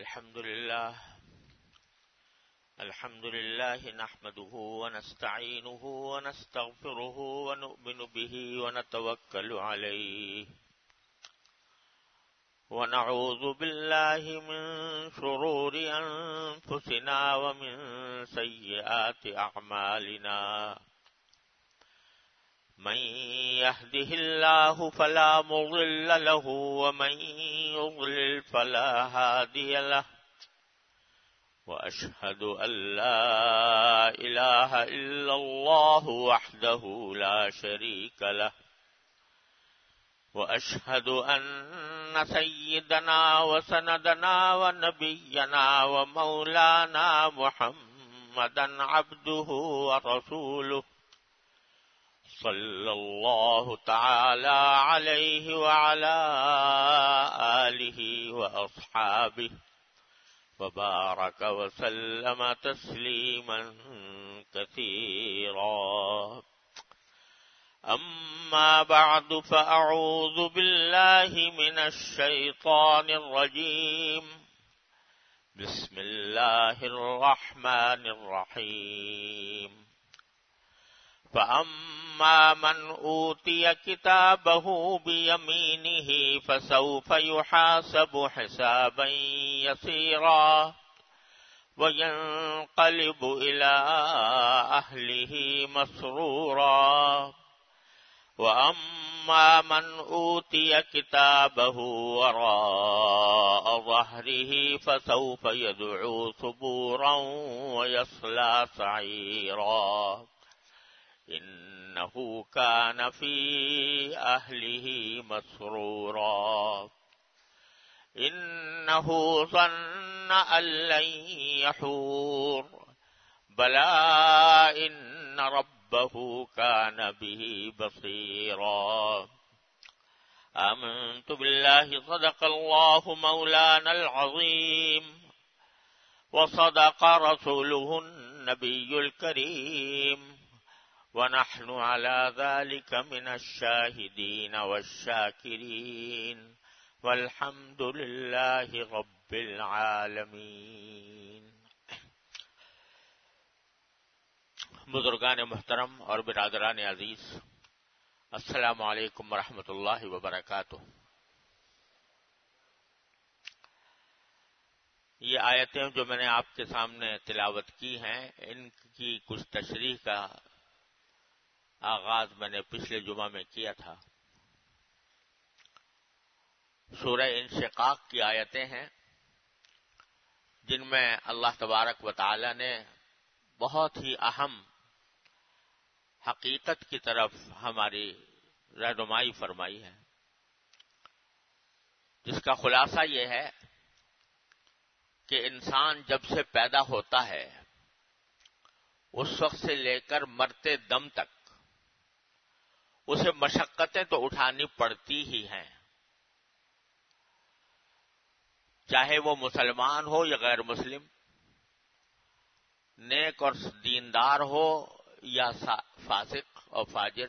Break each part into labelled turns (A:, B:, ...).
A: الحمد لله نحمده ونستعينه ونستغفره ونؤمن به ونتوكل عليه ونعوذ بالله من شرور أنفسنا ومن سيئات أعمالنا من يهده الله فلا مضل له ومن يضلل فلا هادي له وأشهد أن لا إله إلا الله وحده لا شريك له وأشهد أن سيدنا وسندنا ونبينا ومولانا محمدا عبده ورسوله صلى الله تعالى عليه وعلى آله وأصحابه وبارك وسلم تسليما كثيرا. أما بعد فأعوذ بالله من الشيطان الرجيم. بسم الله الرحمن الرحيم. فأما من أوتي كتابه بيمينه فسوف يحاسب حسابا يسيرا وينقلب إلى أهله مسرورا وأما من أوتي كتابه وراء ظهره فسوف يدعو ثبورا ويصلى سعيرا إنه كان في أهله مسرورا إنه ظن أن لن يحور بلى إن ربه كان به بصيرا. آمنت بالله صدق الله مولانا العظيم وصدق رسوله النبي الكريم ونحن على ذلك من الشاهدين والشاكرين والحمد لله رب العالمين. بزرگان محترم اور برادران عزیز، السلام علیکم ورحمۃ اللہ وبرکاتہ. یہ آیتیں جو میں نے آپ کے سامنے تلاوت کی ہیں، ان کی کچھ تشریح کا آغاز میں نے پچھلے جمعہ میں کیا تھا. سورہ انشقاق کی آیتیں ہیں جن میں اللہ تبارک و تعالی نے بہت ہی اہم حقیقت کی طرف ہماری رہنمائی فرمائی ہے، جس کا خلاصہ یہ ہے کہ انسان جب سے پیدا ہوتا ہے اس وقت سے لے کر مرتے دم تک اسے مشقتیں تو اٹھانی پڑتی ہی ہیں، چاہے وہ مسلمان ہو یا غیر مسلم، نیک اور دیندار ہو یا فاسق اور فاجر،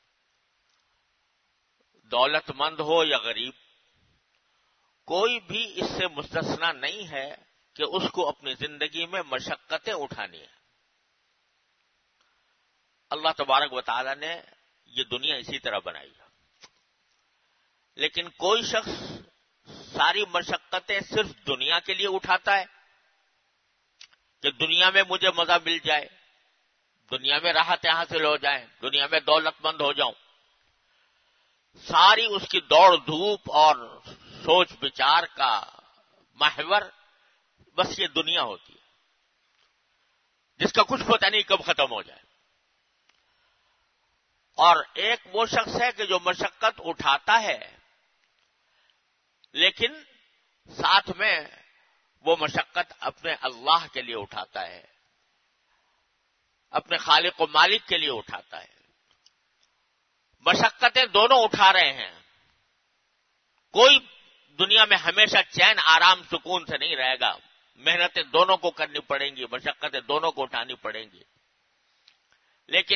A: دولت مند ہو یا غریب، کوئی بھی اس سے مستثنا نہیں ہے کہ اس کو اپنی زندگی میں مشقتیں اٹھانی ہیں. اللہ تبارک و تعالی نے یہ دنیا اسی طرح بنائی ہے، لیکن کوئی شخص ساری مشقتیں صرف دنیا کے لیے اٹھاتا ہے کہ دنیا میں مجھے مزہ مل جائے، دنیا میں راحت حاصل ہو جائے، دنیا میں دولت مند ہو جاؤں. ساری اس کی دوڑ دھوپ اور سوچ بچار کا محور بس یہ دنیا ہوتی ہے، جس کا کچھ پتہ نہیں کب ختم ہو جائے. اور ایک وہ شخص ہے کہ جو مشقت اٹھاتا ہے لیکن ساتھ میں وہ مشقت اپنے اللہ کے لیے اٹھاتا ہے، اپنے خالق و مالک کے لیے اٹھاتا ہے. مشقتیں دونوں اٹھا رہے ہیں. کوئی دنیا میں ہمیشہ چین آرام سکون سے نہیں رہے گا. محنتیں دونوں کو کرنی پڑیں گی، مشقتیں دونوں کو اٹھانی پڑیں گی. لیکن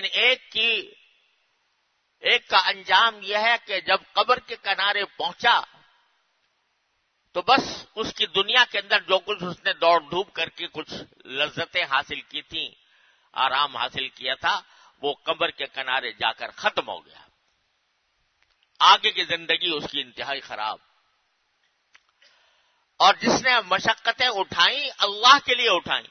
A: ایک کا انجام یہ ہے کہ جب قبر کے کنارے پہنچا تو بس اس کی دنیا کے اندر جو کچھ اس نے دوڑ دھوپ کر کے کچھ لذتیں حاصل کی تھیں، آرام حاصل کیا تھا، وہ قبر کے کنارے جا کر ختم ہو گیا. آگے کی زندگی اس کی انتہائی خراب. اور جس نے مشقتیں اٹھائیں اللہ کے لیے اٹھائیں،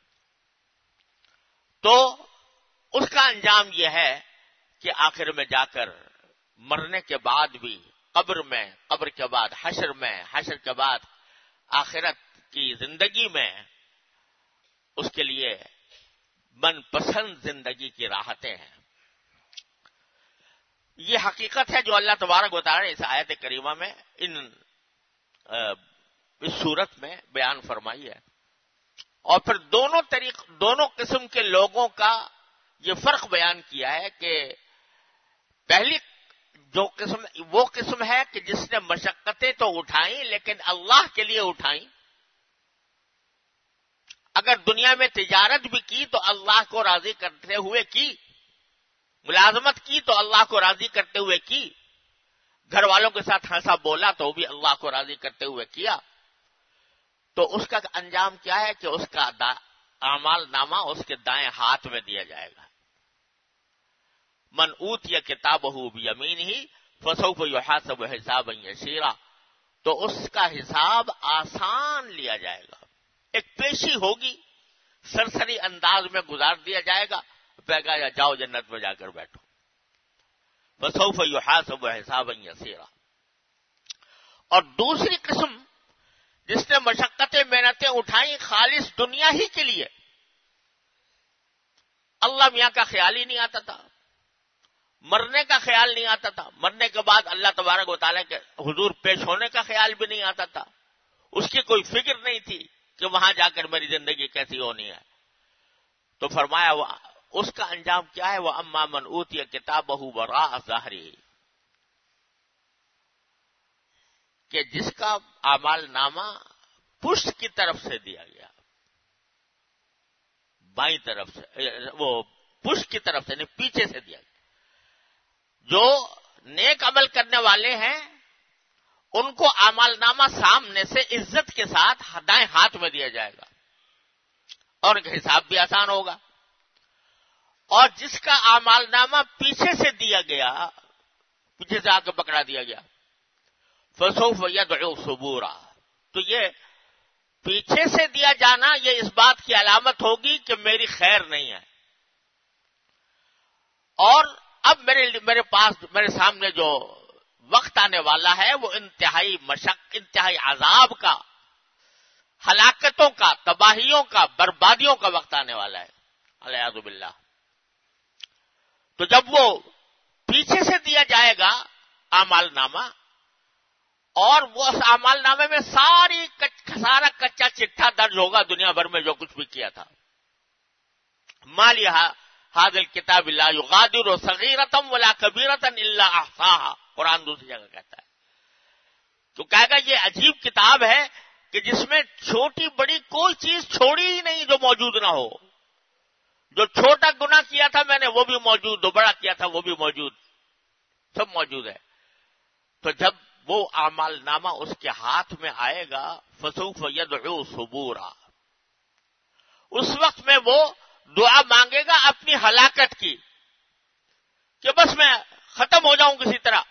A: تو اس کا انجام یہ ہے کہ آخر میں جا کر مرنے کے بعد بھی قبر میں، قبر کے بعد حشر میں، حشر کے بعد آخرت کی زندگی میں اس کے لیے من پسند زندگی کی راحتیں ہیں. یہ حقیقت ہے جو اللہ تبارک و تعالی نے اس آیت کریمہ میں اس صورت میں بیان فرمائی ہے. اور پھر دونوں قسم کے لوگوں کا یہ فرق بیان کیا ہے کہ پہلی جو قسم وہ قسم ہے کہ جس نے مشقتیں تو اٹھائیں لیکن اللہ کے لیے اٹھائیں. اگر دنیا میں تجارت بھی کی تو اللہ کو راضی کرتے ہوئے کی، ملازمت کی تو اللہ کو راضی کرتے ہوئے کی، گھر والوں کے ساتھ ہنسا بولا تو بھی اللہ کو راضی کرتے ہوئے کیا. تو اس کا انجام کیا ہے کہ اس کا اعمال نامہ اس کے دائیں ہاتھ میں دیا جائے گا. من اوتی کتابہ بیمینہ فسوف یحاسب حسابا یسیرا، تو اس کا حساب آسان لیا جائے گا. ایک پیشی ہوگی، سرسری انداز میں گزار دیا جائے گا، کہے گا جاؤ جنت میں جا کر بیٹھو. فسوف یحاسب حسابا یسیرا. اور دوسری قسم جس نے مشقتیں محنتیں اٹھائیں خالص دنیا ہی کے لیے، اللہ میاں کا خیال ہی نہیں آتا تھا، مرنے کا خیال نہیں آتا تھا، مرنے کے بعد اللہ تبارک و تعالیٰ کے حضور پیش ہونے کا خیال بھی نہیں آتا تھا، اس کی کوئی فکر نہیں تھی کہ وہاں جا کر میری زندگی کیسی ہونی ہے. تو فرمایا اس کا انجام کیا ہے؟ وہ اما من اوتی کتابہ وراء ظہری، کہ جس کا اعمال نامہ پشت کی طرف سے دیا گیا، بائیں طرف سے، وہ پشت کی طرف سے نہیں پیچھے سے دیا گیا. جو نیک عمل کرنے والے ہیں ان کو اعمال نامہ سامنے سے عزت کے ساتھ دائیں ہاتھ میں دیا جائے گا اور حساب بھی آسان ہوگا. اور جس کا اعمال نامہ پیچھے سے دیا گیا، پیچھے سے آ کے پکڑا دیا گیا، فسوف یدعو ثبورا، تو یہ پیچھے سے دیا جانا یہ اس بات کی علامت ہوگی کہ میری خیر نہیں ہے. اور اب میرے پاس میرے سامنے جو وقت آنے والا ہے وہ انتہائی انتہائی عذاب کا، ہلاکتوں کا، تباہیوں کا، بربادیوں کا وقت آنے والا ہے، والعیاذ باللہ. تو جب وہ پیچھے سے دیا جائے گا اعمال نامہ، اور وہ اس اعمال نامے میں سارا کچا چٹھا درج ہوگا دنیا بھر میں جو کچھ بھی کیا تھا. مالی هذا الكتاب لا يغادر صغيرة ولا كبيرة الا احصاها، قرآن دوسری جگہ کہتا ہے. تو کہے گا یہ عجیب کتاب ہے کہ جس میں چھوٹی بڑی کوئی چیز چھوڑی ہی نہیں جو موجود نہ ہو. جو چھوٹا گناہ کیا تھا میں نے وہ بھی موجود، جو بڑا کیا تھا وہ بھی موجود، سب موجود ہے. تو جب وہ اعمال نامہ اس کے ہاتھ میں آئے گا، فسوف یدعو ثبورا، اس وقت میں وہ دعا مانگے گا اپنی ہلاکت کی کہ بس میں ختم ہو جاؤں، کسی طرح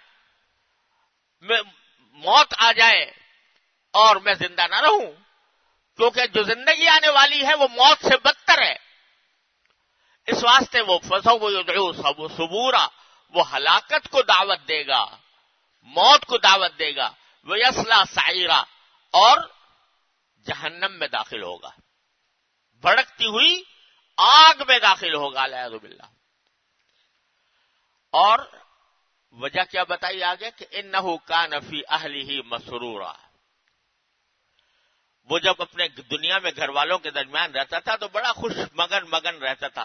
A: موت آ جائے اور میں زندہ نہ رہوں، کیونکہ جو زندگی آنے والی ہے وہ موت سے بدتر ہے. اس واسطے وہ فسوف یدعو ثبورا، وہ ہلاکت کو دعوت دے گا، موت کو دعوت دے گا. ویصلی سعیرا، اور جہنم میں داخل ہوگا، بھڑکتی ہوئی آگ میں داخل ہوگا، والعیاذ باللہ. اور وجہ کیا بتائی آگے کہ انہ کان فی اہلہ مسرورا، وہ جب اپنے دنیا میں گھر والوں کے درمیان رہتا تھا تو بڑا خوش مگن رہتا تھا.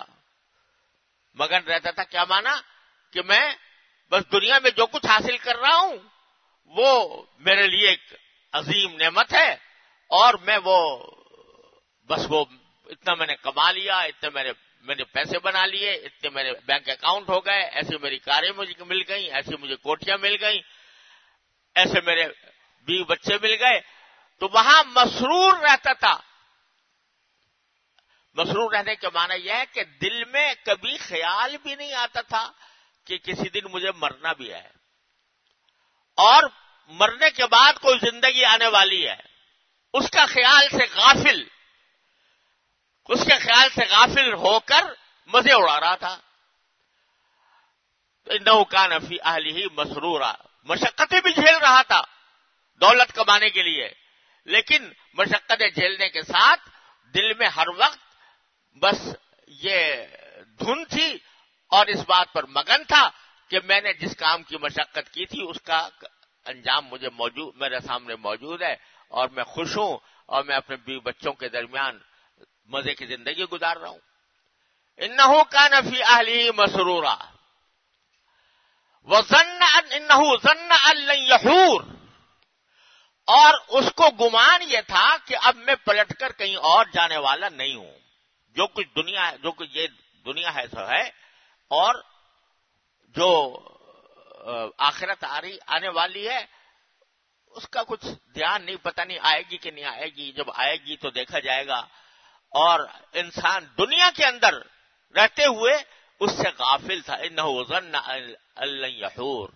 A: کیا مانا کہ میں بس دنیا میں جو کچھ حاصل کر رہا ہوں وہ میرے لیے ایک عظیم نعمت ہے، اور میں وہ اتنا میں نے کما لیا، اتنے میں نے پیسے بنا لیے، اتنے میرے بینک اکاؤنٹ ہو گئے، ایسی میری کاریں مجھے مل گئیں، ایسی مجھے کوٹھیاں مل گئیں، ایسے میرے بیوی بچے مل گئے، تو وہاں مسرور رہتا تھا. مسرور رہنے کے معنی یہ ہے کہ دل میں کبھی خیال بھی نہیں آتا تھا کہ کسی دن مجھے مرنا بھی ہے اور مرنے کے بعد کوئی زندگی آنے والی ہے. اس کے خیال سے غافل ہو کر مزے اڑا رہا تھا. انہ کان فی اہلہ مسرورا. مشقتیں بھی جھیل رہا تھا دولت کمانے کے لیے، لیکن مشقتیں جھیلنے کے ساتھ دل میں ہر وقت بس یہ دھن تھی اور اس بات پر مگن تھا کہ میں نے جس کام کی مشقت کی تھی اس کا انجام میرے سامنے موجود ہے اور میں خوش ہوں اور میں اپنے بیوی بچوں کے درمیان مزے کی زندگی گزار رہا ہوں. انہ کان فی اہلہ مسرورا انہ ظن ان لن یحور. اور اس کو گمان یہ تھا کہ اب میں پلٹ کر کہیں اور جانے والا نہیں ہوں. جو کچھ یہ دنیا ہے سو ہے، اور جو آخرت آنے والی ہے اس کا کچھ دھیان نہیں، پتہ نہیں آئے گی کہ نہیں آئے گی. جب آئے گی تو دیکھا جائے گا. اور انسان دنیا کے اندر رہتے ہوئے اس سے غافل تھا. انہ ظن ان لن یحور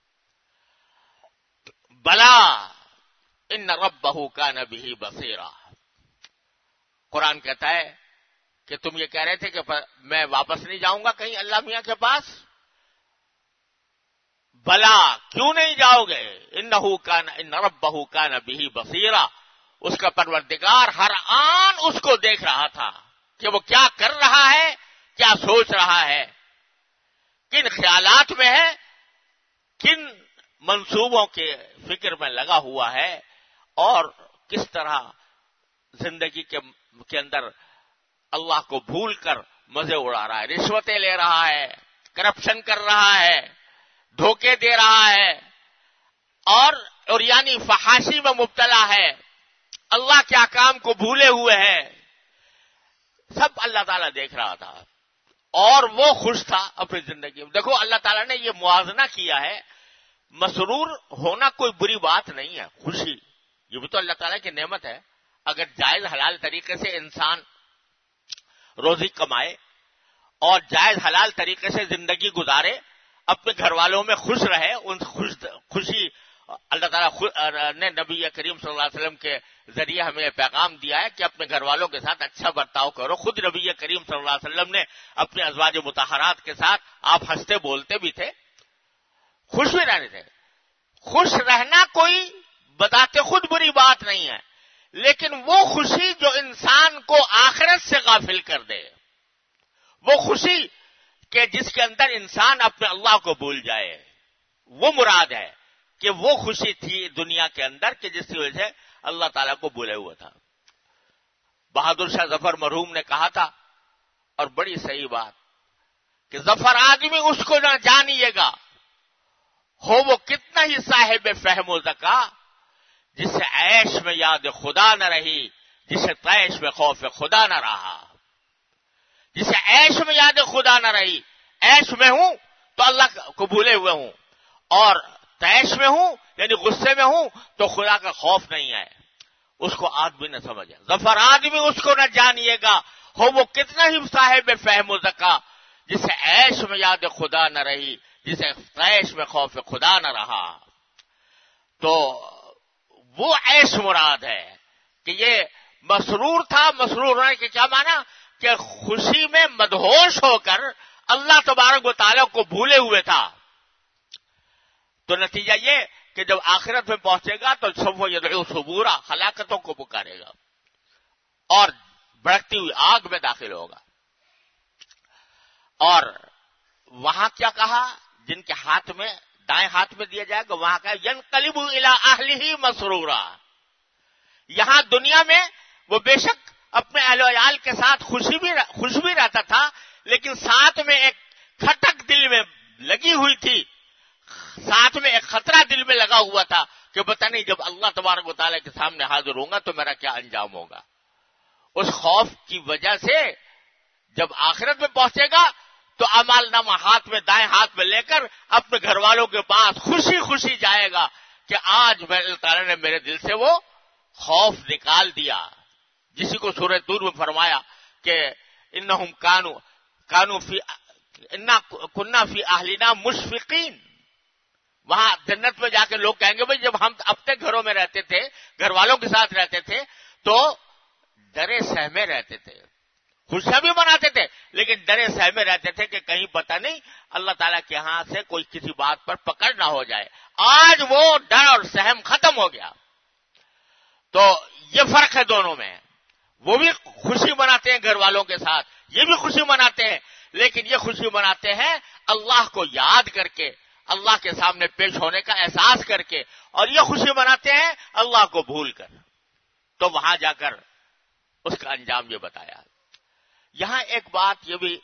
A: بلا ان ربہ کان بہ بصیرا. قرآن کہتا ہے کہ تم یہ کہہ رہے تھے کہ میں واپس نہیں جاؤں گا کہیں اللہ میاں کے پاس. بلا، کیوں نہیں جاؤ گے؟ ان ربہ کان بہ بصیرا. اس کا پروردگار ہر آن اس کو دیکھ رہا تھا کہ وہ کیا کر رہا ہے، کیا سوچ رہا ہے، کن خیالات میں ہے، کن منصوبوں کے فکر میں لگا ہوا ہے، اور کس طرح زندگی کے اندر اللہ کو بھول کر مزے اڑا رہا ہے، رشوتیں لے رہا ہے، کرپشن کر رہا ہے، دھوکے دے رہا ہے، اور یعنی فحاشی میں مبتلا ہے، اللہ کے احکام کو بھولے ہوئے ہے. سب اللہ تعالیٰ دیکھ رہا تھا اور وہ خوش تھا اپنی زندگی میں. دیکھو اللہ تعالیٰ نے یہ موازنہ کیا ہے. مسرور ہونا کوئی بری بات نہیں ہے، خوشی یہ بھی تو اللہ تعالیٰ کی نعمت ہے. اگر جائز حلال طریقے سے انسان روزی کمائے اور جائز حلال طریقے سے زندگی گزارے، اپنے گھر والوں میں خوش رہے، ان خوشی اللہ تعالیٰ نے نبی کریم صلی اللہ علیہ وسلم کے ذریعے ہمیں پیغام دیا ہے کہ اپنے گھر والوں کے ساتھ اچھا برتاؤ کرو. خود نبی کریم صلی اللہ علیہ وسلم نے اپنے ازواج مطہرات کے ساتھ آپ ہنستے بولتے بھی تھے، خوش بھی رہنے تھے. خوش رہنا کوئی بتاتے خود بری بات نہیں ہے، لیکن وہ خوشی جو انسان کو آخرت سے غافل کر دے، وہ خوشی کہ جس کے اندر انسان اپنے اللہ کو بھول جائے، وہ مراد ہے کہ وہ خوشی تھی دنیا کے اندر کہ جس کی وجہ سے اللہ تعالیٰ کو بھولے ہوا تھا. بہادر شاہ ظفر مرحوم نے کہا تھا، اور بڑی صحیح بات، کہ ظفر آدمی اس کو نہ جانیے گا ہو وہ کتنا ہی صاحب فہم و ذکا، جسے عیش میں یاد خدا نہ رہی، جسے طیش میں خوف خدا نہ رہا. جسے عیش میں یاد خدا نہ رہی، عیش میں ہوں تو اللہ کو بھولے ہوئے ہوں، اور طیش میں ہوں یعنی غصے میں ہوں تو خدا کا خوف نہیں ہے. اس کو آدمی نہ سمجھے. ظفر آدمی اس کو نہ جانیے گا ہو وہ کتنا ہی صاحب فہم و ذکا، جسے عیش میں یاد خدا نہ رہی، جسے طیش میں خوف خدا نہ رہا. تو وہ عیش مراد ہے کہ یہ مسرور تھا. مسرور ہونے کے کیا معنی؟ کہ خوشی میں مدہوش ہو کر اللہ تبارک و تعالیٰ کو بھولے ہوئے تھا. تو نتیجہ یہ کہ جب آخرت میں پہنچے گا تو سب وہ یدعو ثبورا، ہلاکتوں کو پکارے گا اور بھڑکتی ہوئی آگ میں داخل ہوگا. اور وہاں کیا کہا؟ جن کے ہاتھ میں دائیں ہاتھ میں دیا جائے گا وہاں کا ینقلب الی اہلہ مسرورا. یہاں دنیا میں وہ بے شک اپنے اہل و عیال کے ساتھ خوش بھی رہتا تھا، لیکن ساتھ میں ایک کھٹک دل میں لگی ہوئی تھی، ساتھ میں ایک خطرہ دل میں لگا ہوا تھا کہ پتہ نہیں جب اللہ تبارک و تعالیٰ کے سامنے حاضر ہوں گا تو میرا کیا انجام ہوگا. اس خوف کی وجہ سے جب آخرت میں پہنچے گا تو اعمال نامہ ہاتھ میں دائیں ہاتھ میں لے کر اپنے گھر والوں کے پاس خوشی خوشی جائے گا کہ آج اللہ تعالیٰ نے میرے دل سے وہ خوف نکال دیا، جسی کو سورہ طور میں فرمایا کہ انہم کانو فی انا کننا فی اہلنا مشفقین. وہاں جنت میں جا کے لوگ کہیں گے بھائی جب ہم اپنے گھروں میں رہتے تھے، گھر والوں کے ساتھ رہتے تھے تو ڈرے سہمے رہتے تھے، خوشیاں بھی مناتے تھے لیکن ڈرے سہمے رہتے تھے کہ کہیں پتہ نہیں اللہ تعالیٰ کے ہاں سے کوئی کسی بات پر پکڑ نہ ہو جائے. آج وہ ڈر اور سہم ختم ہو گیا. تو یہ فرق ہے دونوں میں. وہ بھی خوشی مناتے ہیں گھر والوں کے ساتھ، یہ بھی خوشی مناتے ہیں، لیکن یہ خوشی مناتے ہیں اللہ کو یاد کر کے، اللہ کے سامنے پیش ہونے کا احساس کر کے، اور یہ خوشی مناتے ہیں اللہ کو بھول کر. تو وہاں جا کر اس کا انجام یہ بتایا. یہاں ایک بات یہ بھی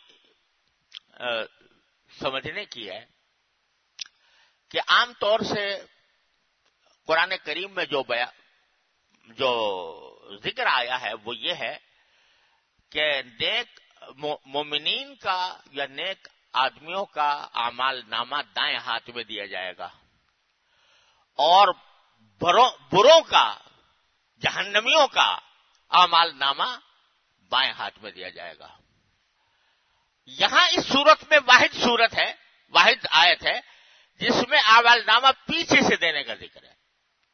A: سمجھنے کی ہے کہ عام طور سے قرآن کریم میں جو ذکر آیا ہے وہ یہ ہے کہ نیک مومنین کا یا نیک آدمیوں کا اعمال نامہ دائیں ہاتھ میں دیا جائے گا اور بروں کا، جہنمیوں کا اعمال نامہ بائیں ہاتھ میں دیا جائے گا. یہاں اس صورت میں واحد آیت ہے جس میں اعمال نامہ پیچھے سے دینے کا ذکر ہے.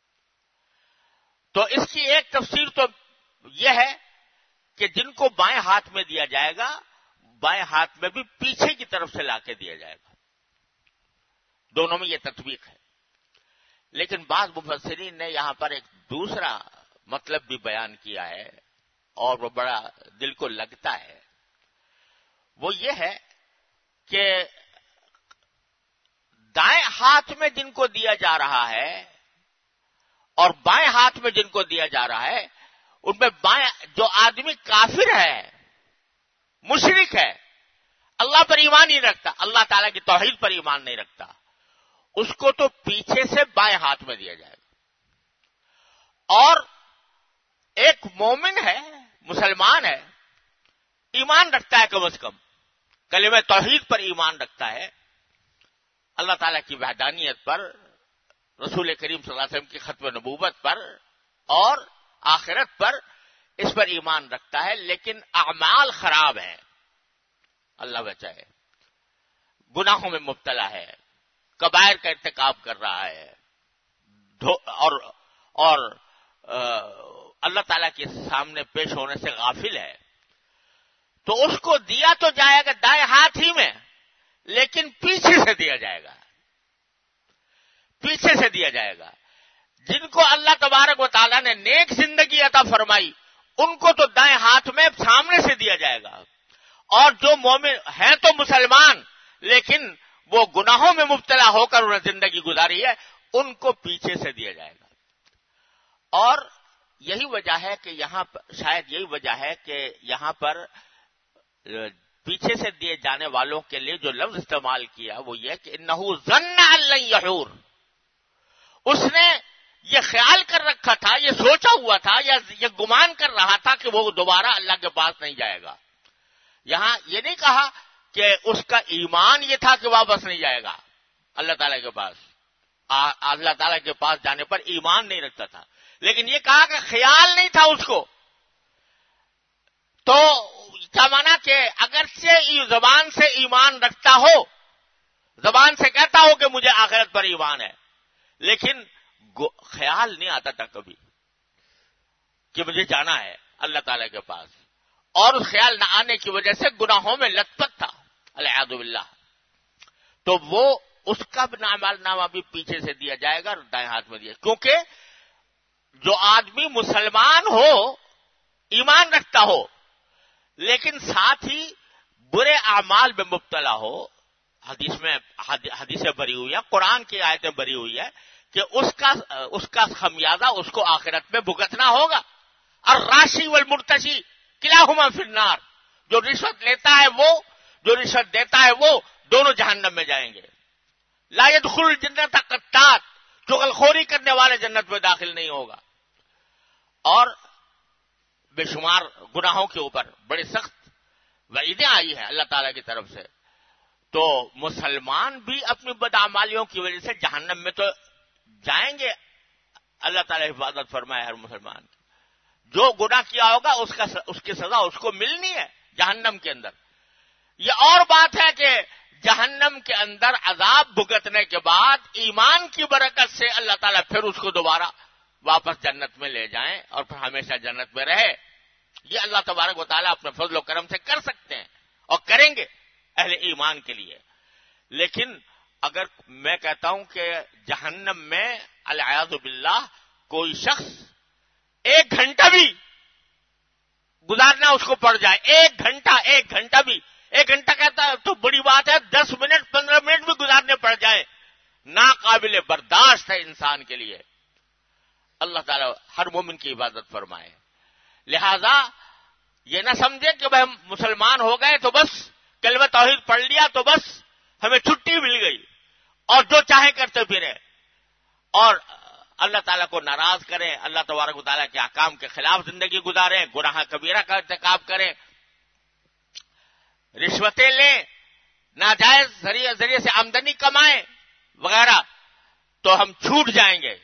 A: تو اس کی ایک تفسیر تو یہ ہے کہ جن کو بائیں ہاتھ میں دیا جائے گا، بائیں ہاتھ میں بھی پیچھے کی طرف سے لا کے دیا جائے گا. دونوں میں یہ تطبیق ہے. لیکن بعض مفسرین نے یہاں پر ایک دوسرا مطلب بھی بیان کیا ہے اور وہ بڑا دل کو لگتا ہے. وہ یہ ہے کہ دائیں ہاتھ میں جن کو دیا جا رہا ہے اور بائیں ہاتھ میں جن کو دیا جا رہا ہے، ان میں بائیں جو آدمی کافر ہے، مشرک ہے، اللہ پر ایمان نہیں رکھتا، اللہ تعالیٰ کی توحید پر ایمان نہیں رکھتا، اس کو تو پیچھے سے بائیں ہاتھ میں دیا جائے گا. اور ایک مومن ہے، مسلمان ہے، ایمان رکھتا ہے، کم از کم کلمہ توحید پر ایمان رکھتا ہے، اللہ تعالیٰ کی وحدانیت پر، رسول کریم صلی اللہ علیہ وسلم کی ختم نبوت پر اور آخرت پر، اس پر ایمان رکھتا ہے، لیکن اعمال خراب ہیں، اللہ بچائے، گناہوں میں مبتلا ہے، کبائر کا ارتکاب کر رہا ہے اور اللہ تعالیٰ کے سامنے پیش ہونے سے غافل ہے. تو اس کو دیا تو جائے گا دائیں ہاتھ ہی میں، لیکن پیچھے سے دیا جائے گا، پیچھے سے دیا جائے گا. جن کو اللہ تبارک و تعالیٰ نے نیک زندگی عطا فرمائی ان کو تو دائیں ہاتھ میں سامنے سے دیا جائے گا، اور جو مومن ہیں تو مسلمان لیکن وہ گناہوں میں مبتلا ہو کر انہیں زندگی گزاری ہے، ان کو پیچھے سے دیا جائے گا. اور یہی وجہ ہے کہ یہاں شاید یہی وجہ ہے کہ یہاں پر پیچھے سے دیے جانے والوں کے لیے جو لفظ استعمال کیا وہ یہ کہ انہو ظن ان لن یحور، اس نے یہ خیال کر رکھا تھا، یہ سوچا ہوا تھا یا یہ گمان کر رہا تھا کہ وہ دوبارہ اللہ کے پاس نہیں جائے گا. یہاں یہ نہیں کہا کہ اس کا ایمان یہ تھا کہ واپس نہیں جائے گا اللہ تعالیٰ کے پاس، اللہ تعالیٰ کے پاس جانے پر ایمان نہیں رکھتا تھا، لیکن یہ کہا کہ خیال نہیں تھا اس کو. تو کیا مانا کہ اگرچہ زبان سے ایمان رکھتا ہو، زبان سے کہتا ہو کہ مجھے آخرت پر ایمان ہے، لیکن خیال نہیں آتا تھا کبھی کہ مجھے جانا ہے اللہ تعالیٰ کے پاس، اور اس خیال نہ آنے کی وجہ سے گناہوں میں لت پت تھا العیاذ باللہ. تو وہ اس کا اعمال نامہ بھی پیچھے سے دیا جائے گا اور دائیں ہاتھ میں دیا، کیونکہ جو آدمی مسلمان ہو، ایمان رکھتا ہو، لیکن ساتھ ہی برے اعمال میں مبتلا ہو، حدیثیں بری ہوئی ہیں، قرآن کی آیتیں بری ہوئی ہے کہ اس کا خمیازہ اس کو آخرت میں بھگتنا ہوگا. الراشی والمرتشی کلاہما فی النار، جو رشوت لیتا ہے وہ، جو رشوت دیتا ہے وہ، دونوں جہنم میں جائیں گے. لا يدخل الجنت قطات، چغلخوری کرنے والے جنت میں داخل نہیں ہوگا. اور بے شمار گناہوں کے اوپر بڑی سخت وعیدیں آئی ہیں اللہ تعالیٰ کی طرف سے. تو مسلمان بھی اپنی بدعمالیوں کی وجہ سے جہنم میں تو جائیں گے اللہ تعالیٰ حفاظت فرمائے ہر مسلمان کی. جو گناہ کیا ہوگا اس کی سزا اس کو ملنی ہے جہنم کے اندر. یہ اور بات ہے کہ جہنم کے اندر عذاب بھگتنے کے بعد ایمان کی برکت سے اللہ تعالیٰ پھر اس کو دوبارہ واپس جنت میں لے جائیں اور پھر ہمیشہ جنت میں رہے. یہ اللہ تبارک و تعالیٰ اپنے فضل و کرم سے کر سکتے ہیں اور کریں گے اہل ایمان کے لیے. لیکن اگر میں کہتا ہوں کہ جہنم میں العیاذ باللہ کوئی شخص 1 گھنٹہ بھی گزارنا اس کو پڑ جائے، 1 گھنٹہ بھی، 1 گھنٹہ کہتا ہے تو بڑی بات ہے، 10 منٹ 15 منٹ بھی گزارنے پڑ جائے، ناقابل برداشت ہے انسان کے لیے. اللہ تعالیٰ ہر مومن کی عبادت فرمائے. لہذا یہ نہ سمجھے کہ ہم مسلمان ہو گئے تو بس کلمہ توحید پڑھ لیا تو بس ہمیں چھٹی مل گئی اور جو چاہے کرتے پھریں اور اللہ تعالیٰ کو ناراض کریں، اللہ تبارک و تعالیٰ کے احکام کے خلاف زندگی گزاریں، گناہ کبیرہ کا ارتکاب کریں، رشوتیں لیں، ناجائز ذریعے سے آمدنی کمائیں وغیرہ، تو ہم چھوٹ جائیں گے.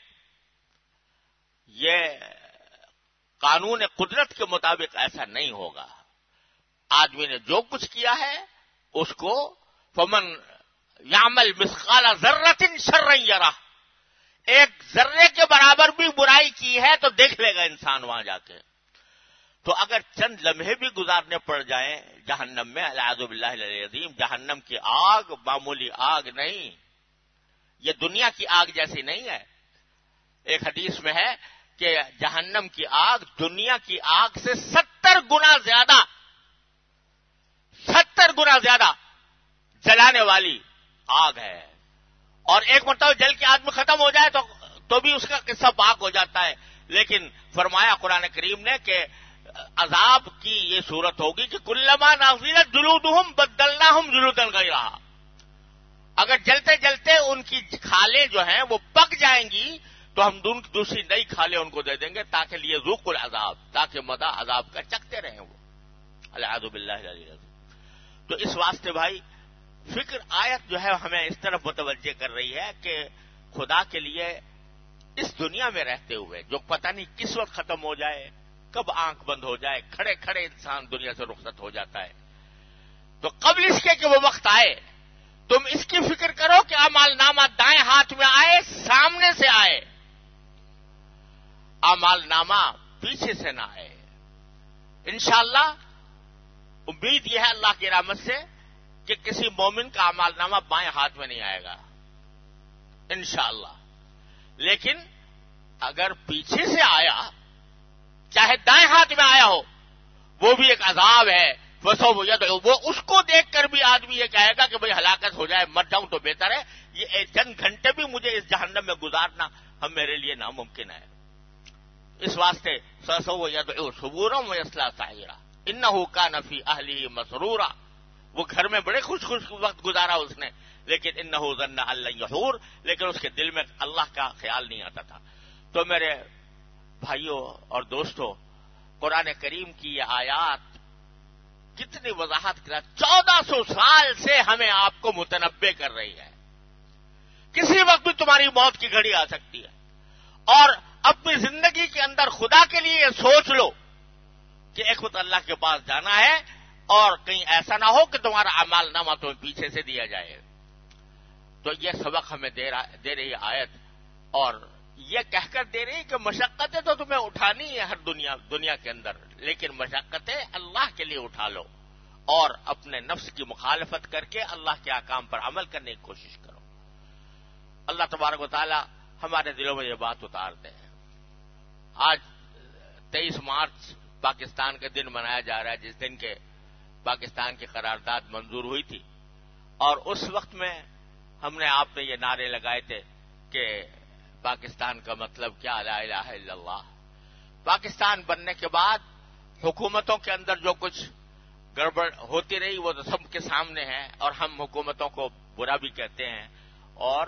A: یہ قانون قدرت کے مطابق ایسا نہیں ہوگا. آدمی نے جو کچھ کیا ہے اس کو فمن یعمل مثقال ذرۃ شرا یرہ، 1 ذرے کے برابر بھی برائی کی ہے تو دیکھ لے گا انسان وہاں جا کے. تو اگر چند لمحے بھی گزارنے پڑ جائیں جہنم میں، اعوذ باللہ العظیم، جہنم کی آگ معمولی آگ نہیں، یہ دنیا کی آگ جیسی نہیں ہے. ایک حدیث میں ہے کہ جہنم کی آگ دنیا کی آگ سے 70 گنا زیادہ جلانے والی آگ ہے. اور ایک مرتبہ جل کے آدمی ختم ہو جائے تو بھی اس کا قصہ پاک ہو جاتا ہے. لیکن فرمایا قرآن کریم نے کہ عذاب کی یہ صورت ہوگی کہ کلما نضجت جلودہم بدلناہم جلودا غیرہا، اگر جلتے جلتے ان کی کھالیں جو ہیں وہ پک جائیں گی تو ہم دوسری نئی کھالیں ان کو دے دیں گے تاکہ لیے ذوق العذاب، تاکہ مزہ عذاب کا چکھتے رہیں وہ. اعوذ باللہ العظیم. تو اس واسطے بھائی فکر آیت جو ہے ہمیں اس طرف متوجہ کر رہی ہے کہ خدا کے لیے اس دنیا میں رہتے ہوئے جو پتہ نہیں کس وقت ختم ہو جائے، کب آنکھ بند ہو جائے، کھڑے کھڑے انسان دنیا سے رخصت ہو جاتا ہے. تو قبل اس کے کہ وہ وقت آئے تم اس کی فکر کرو کہ اعمال نامہ دائیں ہاتھ میں آئے، سامنے سے آئے، اعمال نامہ پیچھے سے نہ آئے. انشاءاللہ امید یہ ہے اللہ کی رحمت سے کہ کسی مومن کا اعمال نامہ بائیں ہاتھ میں نہیں آئے گا انشاءاللہ. لیکن اگر پیچھے سے آیا، چاہے دائیں ہاتھ میں آیا ہو، وہ بھی ایک عذاب ہے. وہ اس کو دیکھ کر بھی آدمی یہ کہے گا کہ بھئی ہلاکت ہو جائے، مر جاؤں تو بہتر ہے، یہ چند گھنٹے بھی مجھے اس جہنم میں گزارنا ہم میرے لیے ناممکن ہے. اس واسطے سو یدعو ثبورا ویصلی سعیرا انہ کان فی اہلہ مسرورا، وہ گھر میں بڑے خوش وقت گزارا اس نے، لیکن انہ ظن ان لن یحور، لیکن اس کے دل میں اللہ کا خیال نہیں آتا تھا. تو میرے بھائیوں اور دوستوں، قرآن کریم کی یہ آیات کتنی وضاحت کرا، 1400 سال سے ہمیں آپ کو متنبع کر رہی ہے. کسی وقت بھی تمہاری موت کی گھڑی آ سکتی ہے، اور اپنی زندگی کے اندر خدا کے لیے سوچ لو کہ ایک وقت اللہ کے پاس جانا ہے اور کہیں ایسا نہ ہو کہ تمہارا اعمال نامہ تمہیں پیچھے سے دیا جائے. تو یہ سبق ہمیں دے رہی آیت، اور یہ کہہ کر دے رہی کہ مشقتیں تو تمہیں اٹھانی ہے ہر دنیا کے اندر، لیکن مشقتیں اللہ کے لیے اٹھا لو اور اپنے نفس کی مخالفت کر کے اللہ کے احکام پر عمل کرنے کی کوشش کرو. اللہ تبارک و تعالی ہمارے دلوں میں یہ بات اتار دے. آج 23 مارچ پاکستان کا دن منایا جا رہا ہے، جس دن کے پاکستان کی قرارداد منظور ہوئی تھی، اور اس وقت میں ہم نے آپ نے یہ نعرے لگائے تھے کہ پاکستان کا مطلب کیا، لا الہ الا اللہ. پاکستان بننے کے بعد حکومتوں کے اندر جو کچھ گڑبڑ ہوتی رہی وہ تو سب کے سامنے ہے، اور ہم حکومتوں کو برا بھی کہتے ہیں، اور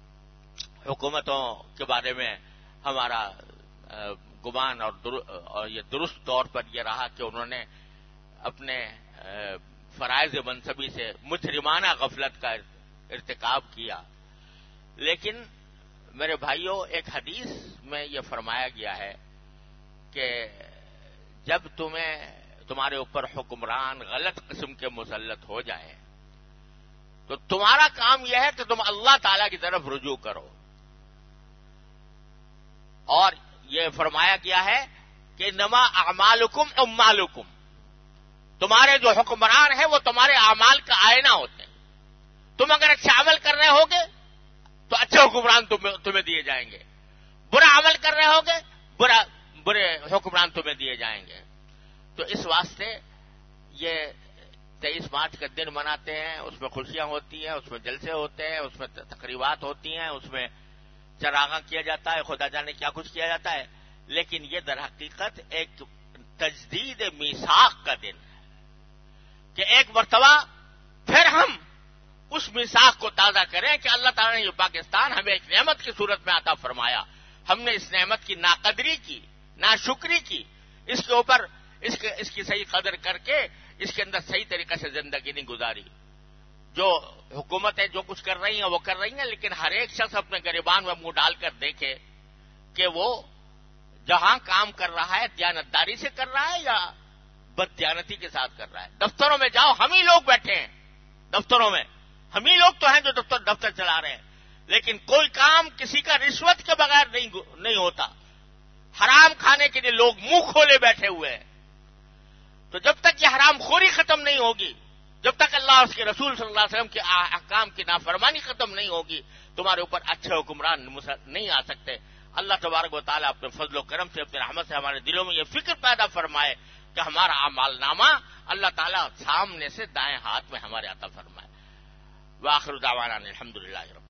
A: حکومتوں کے بارے میں ہمارا گمان اور یہ درست طور پر یہ رہا کہ انہوں نے اپنے فرائض منصبی سے مجرمانہ غفلت کا ارتکاب کیا. لیکن میرے بھائیوں، ایک حدیث میں یہ فرمایا گیا ہے کہ جب تمہارے اوپر حکمران غلط قسم کے مسلط ہو جائیں تو تمہارا کام یہ ہے کہ تم اللہ تعالی کی طرف رجوع کرو. اور یہ فرمایا گیا ہے کہ انما اعمالکم اموالکم، تمہارے جو حکمران ہیں وہ تمہارے اعمال کا آئینہ ہوتے ہیں. تم اگر اچھا عمل کر رہے ہوگے تو اچھے حکمران تمہیں دیے جائیں گے، برا عمل کر رہے ہوگے برے حکمران تمہیں دیے جائیں گے. تو اس واسطے یہ 23 مارچ کا دن مناتے ہیں، اس میں خوشیاں ہوتی ہیں، اس میں جلسے ہوتے ہیں، اس میں تقریبات ہوتی ہیں، اس میں چراغاں کیا جاتا ہے، خدا جانے کیا کچھ کیا جاتا ہے. لیکن یہ در حقیقت ایک تجدید میثاق کا دن ہے کہ ایک مرتبہ پھر ہم اس میثاق کو تازہ کریں کہ اللہ تعالیٰ نے یہ پاکستان ہمیں ایک نعمت کی صورت میں عطا فرمایا، ہم نے اس نعمت کی ناقدری کی، ناشکری کی، اس کے اوپر اس کی صحیح قدر کر کے اس کے اندر صحیح طریقے سے زندگی نہیں گزاری. جو حکومتیں جو کچھ کر رہی ہیں وہ کر رہی ہیں، لیکن ہر ایک شخص اپنے گریبان میں منہ ڈال کر دیکھے کہ وہ جہاں کام کر رہا ہے دیانتداری سے کر رہا ہے یا بددیانتی کے ساتھ کر رہا ہے. دفتروں میں جاؤ، ہم ہی لوگ بیٹھے ہیں دفتروں میں، ہم ہی لوگ تو ہیں جو دفتر چلا رہے ہیں، لیکن کوئی کام کسی کا رشوت کے بغیر نہیں ہوتا. حرام کھانے کے لیے لوگ منہ کھولے بیٹھے ہوئے ہیں. تو جب تک یہ حرام خوری ختم نہیں ہوگی، جب تک اللہ اور اس کے رسول صلی اللہ علیہ وسلم کے احکام کی نافرمانی ختم نہیں ہوگی، تمہارے اوپر اچھے حکمران نہیں آ سکتے. اللہ تبارک و تعالیٰ اپنے فضل و کرم سے، اپنے رحمت سے ہمارے دلوں میں یہ فکر پیدا فرمائے کہ ہمارا اعمال نامہ اللہ تعالیٰ سامنے سے دائیں ہاتھ میں ہمارے عطا فرمائے. وآخر دعوانا الحمدللہ.